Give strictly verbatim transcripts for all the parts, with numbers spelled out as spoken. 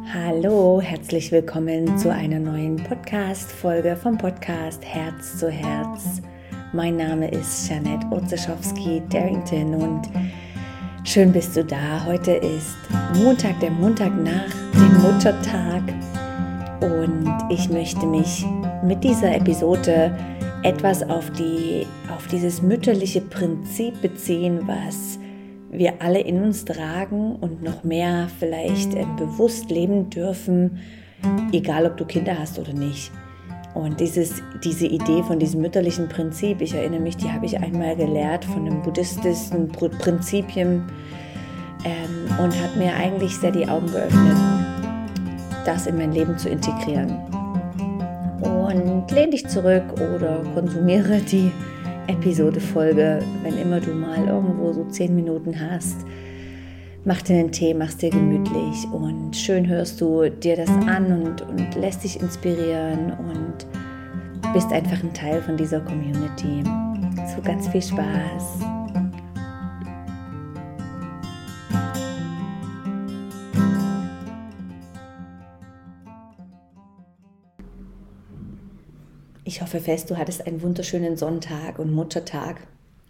Hallo, herzlich willkommen zu einer neuen Podcast-Folge vom Podcast Herz zu Herz. Mein Name ist Jeanette Orzeszowski-Darrington und schön bist du da. Heute ist Montag, der Montag nach dem Muttertag und ich möchte mich mit dieser Episode etwas auf, die, auf dieses mütterliche Prinzip beziehen, was wir alle in uns tragen und noch mehr vielleicht äh, bewusst leben dürfen, egal ob du Kinder hast oder nicht. Und dieses, diese Idee von diesem mütterlichen Prinzip, ich erinnere mich, die habe ich einmal gelehrt von einem buddhistischen Prinzipien ähm, und hat mir eigentlich sehr die Augen geöffnet, das in mein Leben zu integrieren. Und lehn dich zurück oder konsumiere die Episode-Folge, wenn immer du mal irgendwo so zehn Minuten hast. Mach dir einen Tee, mach's dir gemütlich und schön hörst du dir das an und, und lässt dich inspirieren und bist einfach ein Teil von dieser Community. So ganz viel Spaß. Ich hoffe fest, du hattest einen wunderschönen Sonntag und Muttertag.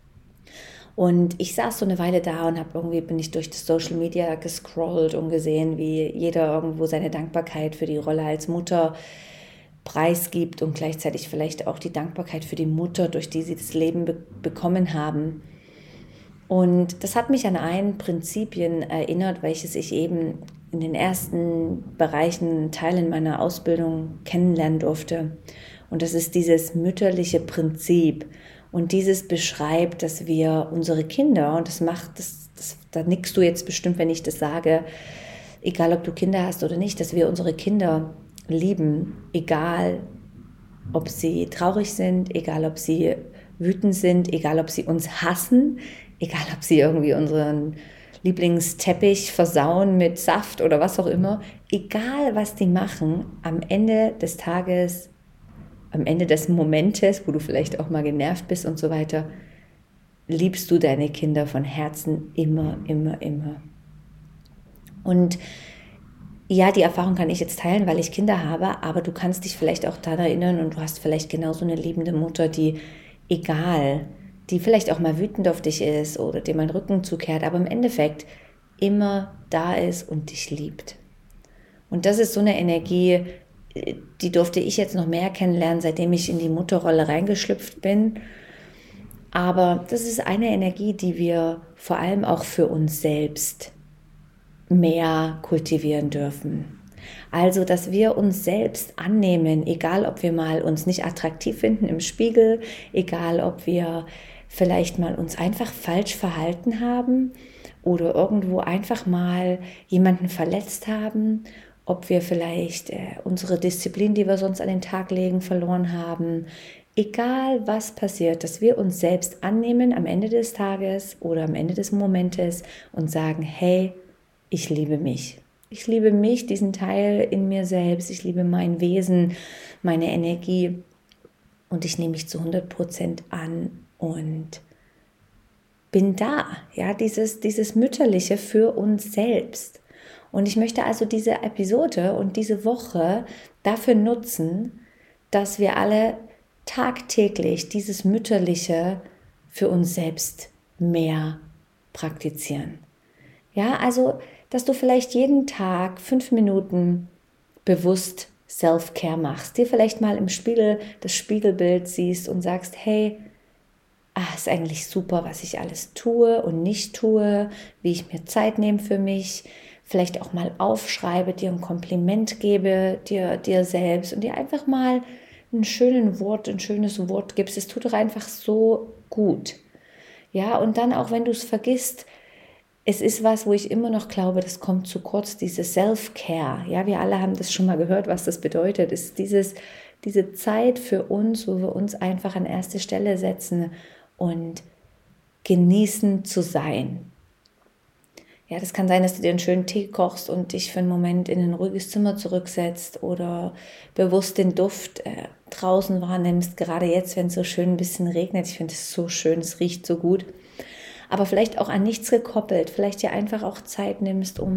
Und ich saß so eine Weile da und habe irgendwie bin ich durch das Social Media gescrollt und gesehen, wie jeder irgendwo seine Dankbarkeit für die Rolle als Mutter preisgibt und gleichzeitig vielleicht auch die Dankbarkeit für die Mutter, durch die sie das Leben be- bekommen haben. Und das hat mich an ein Prinzipien erinnert, welches ich eben in den ersten Bereichen, Teilen meiner Ausbildung kennenlernen durfte. Und das ist dieses mütterliche Prinzip. Und dieses beschreibt, dass wir unsere Kinder, und das macht, das, das, da nickst du jetzt bestimmt, wenn ich das sage, egal ob du Kinder hast oder nicht, dass wir unsere Kinder lieben, egal ob sie traurig sind, egal ob sie wütend sind, egal ob sie uns hassen, egal ob sie irgendwie unseren Lieblingsteppich versauen mit Saft oder was auch immer, egal was die machen, am Ende des Tages, am Ende des Momentes, wo du vielleicht auch mal genervt bist und so weiter, liebst du deine Kinder von Herzen immer, immer, immer. Und ja, die Erfahrung kann ich jetzt teilen, weil ich Kinder habe, aber du kannst dich vielleicht auch daran erinnern und du hast vielleicht genauso eine liebende Mutter, die egal, die vielleicht auch mal wütend auf dich ist oder dir mal den Rücken zukehrt, aber im Endeffekt immer da ist und dich liebt. Und das ist so eine Energie, die durfte ich jetzt noch mehr kennenlernen, seitdem ich in die Mutterrolle reingeschlüpft bin. Aber das ist eine Energie, die wir vor allem auch für uns selbst mehr kultivieren dürfen. Also, dass wir uns selbst annehmen, egal ob wir mal uns nicht attraktiv finden im Spiegel, egal ob wir vielleicht mal uns einfach falsch verhalten haben oder irgendwo einfach mal jemanden verletzt haben, ob wir vielleicht äh, unsere Disziplin, die wir sonst an den Tag legen, verloren haben. Egal was passiert, dass wir uns selbst annehmen am Ende des Tages oder am Ende des Momentes und sagen, hey, ich liebe mich. Ich liebe mich, diesen Teil in mir selbst. Ich liebe mein Wesen, meine Energie und ich nehme mich zu hundert Prozent an und bin da. Ja, dieses, dieses Mütterliche für uns selbst. Und ich möchte also diese Episode und diese Woche dafür nutzen, dass wir alle tagtäglich dieses Mütterliche für uns selbst mehr praktizieren. Ja, also, dass du vielleicht jeden Tag fünf Minuten bewusst Self-Care machst, dir vielleicht mal im Spiegel das Spiegelbild siehst und sagst, hey, ah, ist eigentlich super, was ich alles tue und nicht tue, wie ich mir Zeit nehme für mich, vielleicht auch mal aufschreibe, dir ein Kompliment gebe, dir, dir selbst und dir einfach mal ein schönes Wort, ein schönes Wort gibst. Es tut doch einfach so gut. Ja, und dann auch, wenn du es vergisst, es ist was, wo ich immer noch glaube, das kommt zu kurz, diese Self-Care. Ja, wir alle haben das schon mal gehört, was das bedeutet. Es ist dieses, diese Zeit für uns, wo wir uns einfach an erste Stelle setzen und genießen zu sein. Ja, das kann sein, dass du dir einen schönen Tee kochst und dich für einen Moment in ein ruhiges Zimmer zurücksetzt oder bewusst den Duft äh, draußen wahrnimmst, gerade jetzt, wenn es so schön ein bisschen regnet. Ich finde es so schön, es riecht so gut. Aber vielleicht auch an nichts gekoppelt, vielleicht dir einfach auch Zeit nimmst, um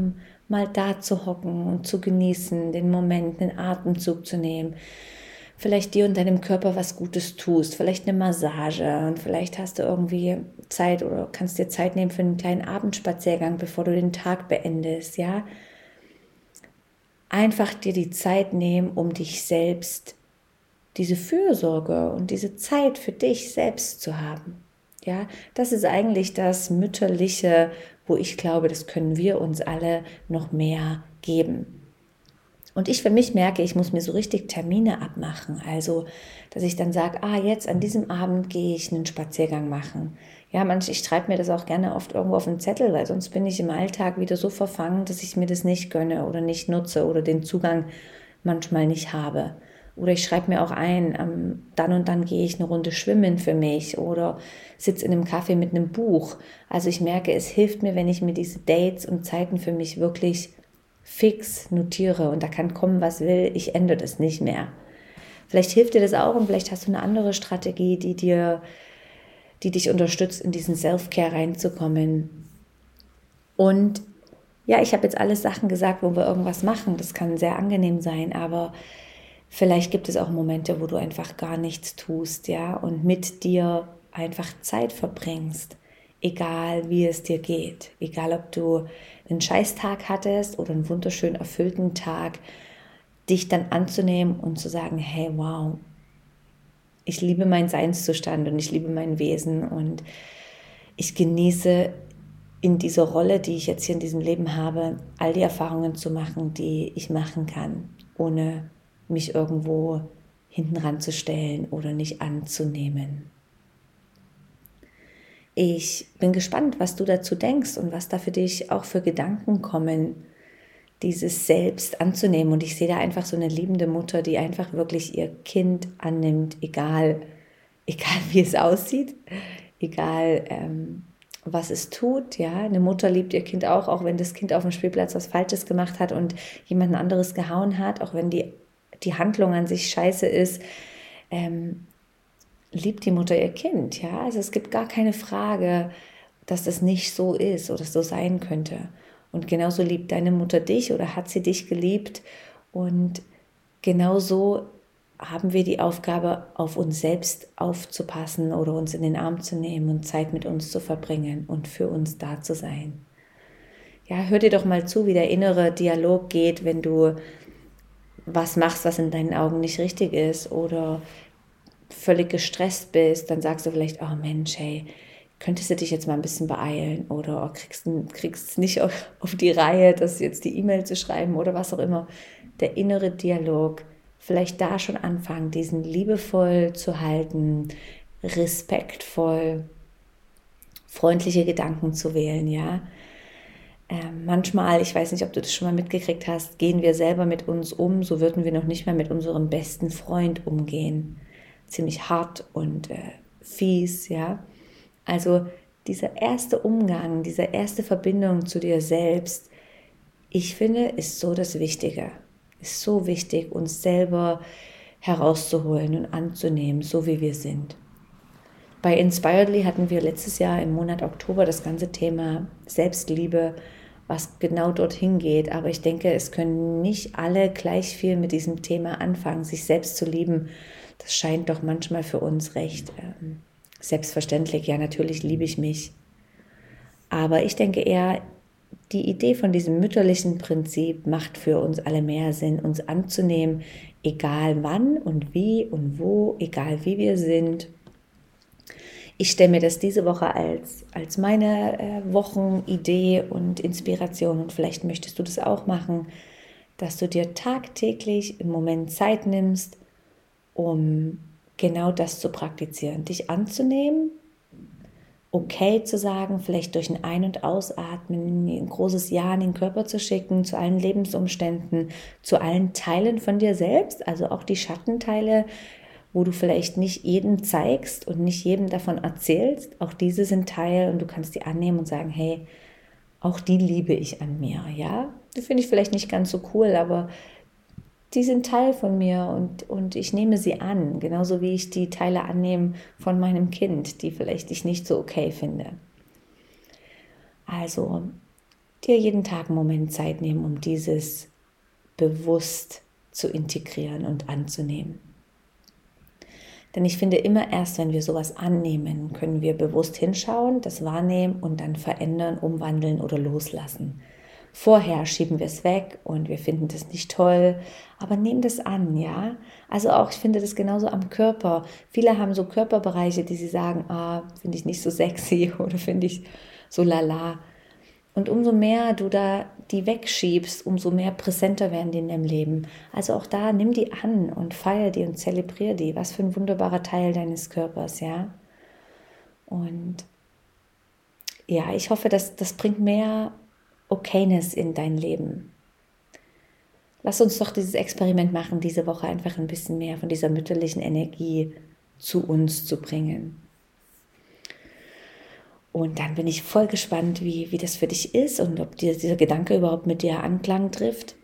mal da zu hocken und zu genießen, den Moment, einen Atemzug zu nehmen. Vielleicht dir und deinem Körper was Gutes tust, vielleicht eine Massage und vielleicht hast du irgendwie Zeit oder kannst dir Zeit nehmen für einen kleinen Abendspaziergang, bevor du den Tag beendest, ja. Einfach dir die Zeit nehmen, um dich selbst, diese Fürsorge und diese Zeit für dich selbst zu haben. Ja, das ist eigentlich das Mütterliche, wo ich glaube, das können wir uns alle noch mehr geben. Und ich für mich merke, ich muss mir so richtig Termine abmachen. Also, dass ich dann sage, ah, jetzt an diesem Abend gehe ich einen Spaziergang machen. Ja, manch, ich schreibe mir das auch gerne oft irgendwo auf einen Zettel, weil sonst bin ich im Alltag wieder so verfangen, dass ich mir das nicht gönne oder nicht nutze oder den Zugang manchmal nicht habe. Oder ich schreibe mir auch ein, ähm, dann und dann gehe ich eine Runde schwimmen für mich oder sitze in einem Café mit einem Buch. Also ich merke, es hilft mir, wenn ich mir diese Dates und Zeiten für mich wirklich fix notiere und da kann kommen, was will, ich ändere das nicht mehr. Vielleicht hilft dir das auch und vielleicht hast du eine andere Strategie, die dir, die dich unterstützt, in diesen Self-Care reinzukommen. Und ja, ich habe jetzt alles Sachen gesagt, wo wir irgendwas machen. Das kann sehr angenehm sein, aber vielleicht gibt es auch Momente, wo du einfach gar nichts tust, ja, und mit dir einfach Zeit verbringst. Egal wie es dir geht, egal ob du einen Scheißtag hattest oder einen wunderschön erfüllten Tag, dich dann anzunehmen und zu sagen, hey, wow, ich liebe meinen Seinszustand und ich liebe mein Wesen und ich genieße in dieser Rolle, die ich jetzt hier in diesem Leben habe, all die Erfahrungen zu machen, die ich machen kann, ohne mich irgendwo hinten ranzustellen oder nicht anzunehmen. Ich bin gespannt, was du dazu denkst und was da für dich auch für Gedanken kommen, dieses Selbst anzunehmen. Und ich sehe da einfach so eine liebende Mutter, die einfach wirklich ihr Kind annimmt, egal, egal wie es aussieht, egal ähm, was es tut. Ja, eine Mutter liebt ihr Kind auch, auch wenn das Kind auf dem Spielplatz was Falsches gemacht hat und jemand anderes gehauen hat, auch wenn die, die Handlung an sich scheiße ist. Ähm, liebt die Mutter ihr Kind, ja, also es gibt gar keine Frage, dass das nicht so ist oder so sein könnte. Und genauso liebt deine Mutter dich oder hat sie dich geliebt und genauso haben wir die Aufgabe, auf uns selbst aufzupassen oder uns in den Arm zu nehmen und Zeit mit uns zu verbringen und für uns da zu sein. Ja, hör dir doch mal zu, wie der innere Dialog geht, wenn du was machst, was in deinen Augen nicht richtig ist oder völlig gestresst bist, dann sagst du vielleicht, oh Mensch, hey, könntest du dich jetzt mal ein bisschen beeilen oder oh, kriegst es nicht auf, auf die Reihe, das jetzt die E-Mail zu schreiben oder was auch immer. Der innere Dialog, vielleicht da schon anfangen, diesen liebevoll zu halten, respektvoll, freundliche Gedanken zu wählen, ja. Ähm, manchmal, ich weiß nicht, ob du das schon mal mitgekriegt hast, gehen wir selber mit uns um, so würden wir noch nicht mal mit unserem besten Freund umgehen. Ziemlich hart und äh, fies, ja. Also dieser erste Umgang, diese erste Verbindung zu dir selbst, ich finde, ist so das Wichtige. Ist so wichtig, uns selber herauszuholen und anzunehmen, so wie wir sind. Bei Inspiredly hatten wir letztes Jahr im Monat Oktober das ganze Thema Selbstliebe, was genau dorthin geht. Aber ich denke, es können nicht alle gleich viel mit diesem Thema anfangen, sich selbst zu lieben. Das scheint doch manchmal für uns recht ähm, selbstverständlich. Ja, natürlich liebe ich mich. Aber ich denke eher, die Idee von diesem mütterlichen Prinzip macht für uns alle mehr Sinn, uns anzunehmen, egal wann und wie und wo, egal wie wir sind. Ich stelle mir das diese Woche als, als meine äh, Wochenidee und Inspiration und vielleicht möchtest du das auch machen, dass du dir tagtäglich im Moment Zeit nimmst, um genau das zu praktizieren, dich anzunehmen, okay zu sagen, vielleicht durch ein Ein- und Ausatmen ein großes Ja in den Körper zu schicken, zu allen Lebensumständen, zu allen Teilen von dir selbst, also auch die Schattenteile, wo du vielleicht nicht jedem zeigst und nicht jedem davon erzählst. Auch diese sind Teil und du kannst die annehmen und sagen, hey, auch die liebe ich an mir, ja. Die finde ich vielleicht nicht ganz so cool, aber die sind Teil von mir und, und ich nehme sie an, genauso wie ich die Teile annehme von meinem Kind, die vielleicht ich nicht so okay finde. Also dir jeden Tag einen Moment Zeit nehmen, um dieses bewusst zu integrieren und anzunehmen. Denn ich finde, immer erst, wenn wir sowas annehmen, können wir bewusst hinschauen, das wahrnehmen und dann verändern, umwandeln oder loslassen. Vorher schieben wir es weg und wir finden das nicht toll, aber nehmen das an, ja. Also auch, ich finde das genauso am Körper. Viele haben so Körperbereiche, die sie sagen, ah, finde ich nicht so sexy oder finde ich so lala. Und umso mehr du da die wegschiebst, umso mehr präsenter werden die in deinem Leben. Also auch da, nimm die an und feier die und zelebrier die. Was für ein wunderbarer Teil deines Körpers, ja. Und ja, ich hoffe, dass das bringt mehr Okayness in dein Leben. Lass uns doch dieses Experiment machen, diese Woche einfach ein bisschen mehr von dieser mütterlichen Energie zu uns zu bringen. Und dann bin ich voll gespannt, wie, wie das für dich ist und ob dir dieser Gedanke überhaupt mit dir Anklang trifft.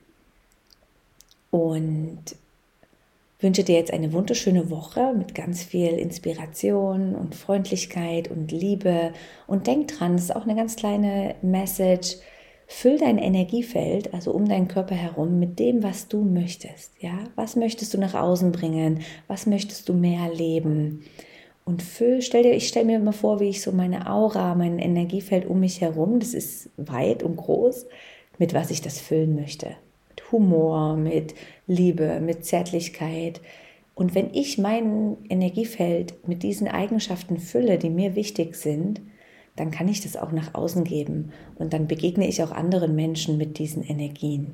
Und wünsche dir jetzt eine wunderschöne Woche mit ganz viel Inspiration und Freundlichkeit und Liebe. Und denk dran, das ist auch eine ganz kleine Message. Füll dein Energiefeld, also um deinen Körper herum, mit dem, was du möchtest. Ja? Was möchtest du nach außen bringen? Was möchtest du mehr leben? Und füll, stell dir, ich stelle mir immer vor, wie ich so meine Aura, mein Energiefeld um mich herum, das ist weit und groß, mit was ich das füllen möchte. Mit Humor, mit Liebe, mit Zärtlichkeit. Und wenn ich mein Energiefeld mit diesen Eigenschaften fülle, die mir wichtig sind, dann kann ich das auch nach außen geben. Und dann begegne ich auch anderen Menschen mit diesen Energien.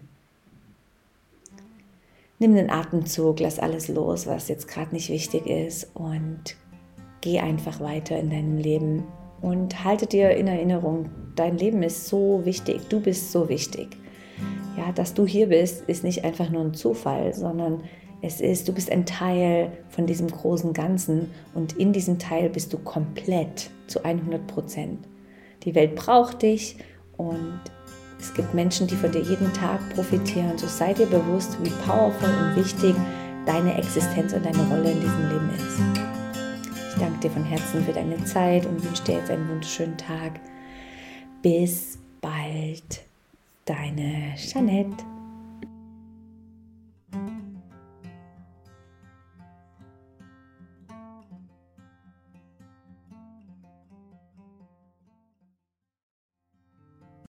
Nimm den Atemzug, lass alles los, was jetzt gerade nicht wichtig ist und geh einfach weiter in deinem Leben und halte dir in Erinnerung, dein Leben ist so wichtig, du bist so wichtig. Ja, dass du hier bist, ist nicht einfach nur ein Zufall, sondern es ist, du bist ein Teil von diesem großen Ganzen und in diesem Teil bist du komplett zu hundert Prozent. Die Welt braucht dich und es gibt Menschen, die von dir jeden Tag profitieren. So sei dir bewusst, wie powerful und wichtig deine Existenz und deine Rolle in diesem Leben ist. Ich danke dir von Herzen für deine Zeit und wünsche dir jetzt einen wunderschönen Tag. Bis bald, deine Jeanette.